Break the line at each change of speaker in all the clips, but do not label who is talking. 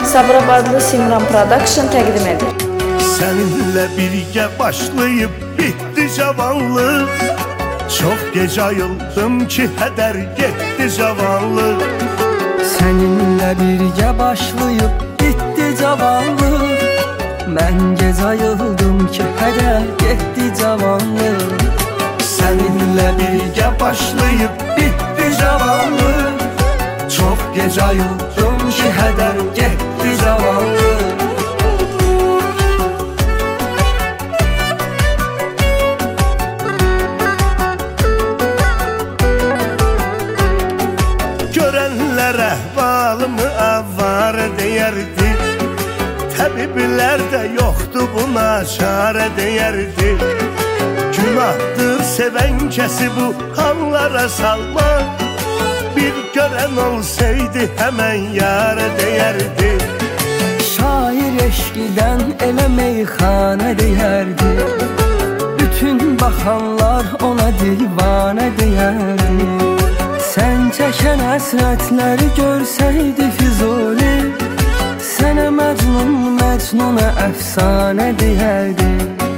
Sabirabadlı Simran Production təqdim edir.
Seninle birlikte başlayıp bitti cavanlık. Çok gece ayıldım ki heder gitti cavanlık.
Seninle birlikte başlayıp bitti cavanlık. Ben gece ayıldım ki heder gitti cavanlık.
Seninle birlikte başlayıp bitti cavanlık. Çok gece ayıldım ki heder gitti cavanlık. Görenlere balımı avare deyerdi. Tabipler de yoktu buna çare deyerdi. Günahtır seven kesi bu hallara salma. Bir gören olsaydı hemen yare deyerdi.
Şair eşkiden ele meyxane deyerdi. Bütün bakanlar ona divane deyerdi. Sen çeken əsrətləri görsəydi Füzuli, sənə Məcnuna əfsanə deyərdi.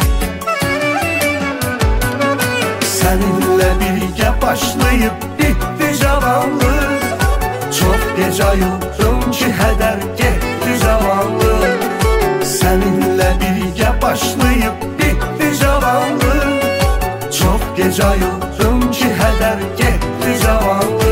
Seninle birlikte başlayıp bitti cavanlık. Çok gece ayıldım ki heder gitti cavanlık. Seninle birlikte başlayıp bitti cavanlık. Çok gece ayıldım ki heder gitti cavanlık.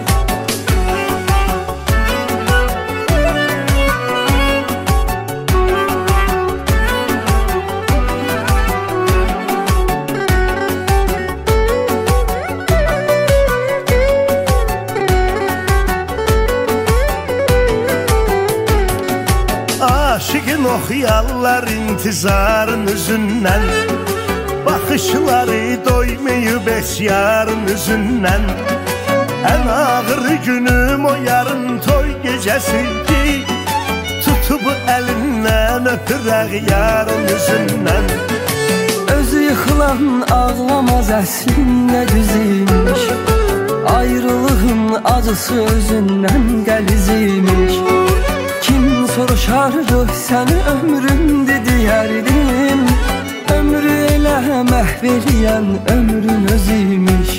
Aşıkın oxuyarlar intizarın üzündən. Baxışları doymayıb esyarın üzündən. En ağır günüm o yarın toy gecesi ki, tutup elinden öpürək yarın üzündən.
Özü yıxılan ağlamaz əslində düziymiş. Ayrılığın acısı özündən qəliziymiş. Kim soruşardı səni ömrümdü deyərdim. Ömrü elə məhv eləyən ömrün özüymiş.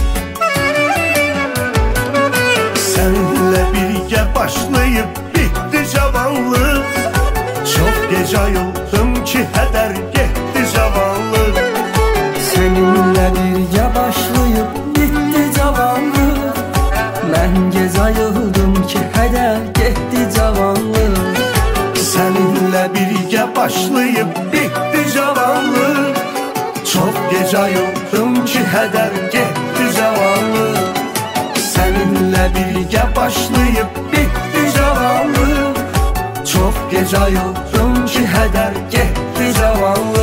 Seninle birlikte başlayıp bitti cavanlık. Çok gece ayıldım ki heder gitti cavanlık.
Seninle birlikte başlayıp bitti cavanlık. Ben gece ayıldım ki heder gitti cavanlık.
Seninle birlikte başlayıp bitti cavanlık. Çok gece ayıldım ki heder gitti cavanlık. Seninle birlikte başlayıp bitti cavanlık. Çok gece ayıldım ki heder gitti cavanlık.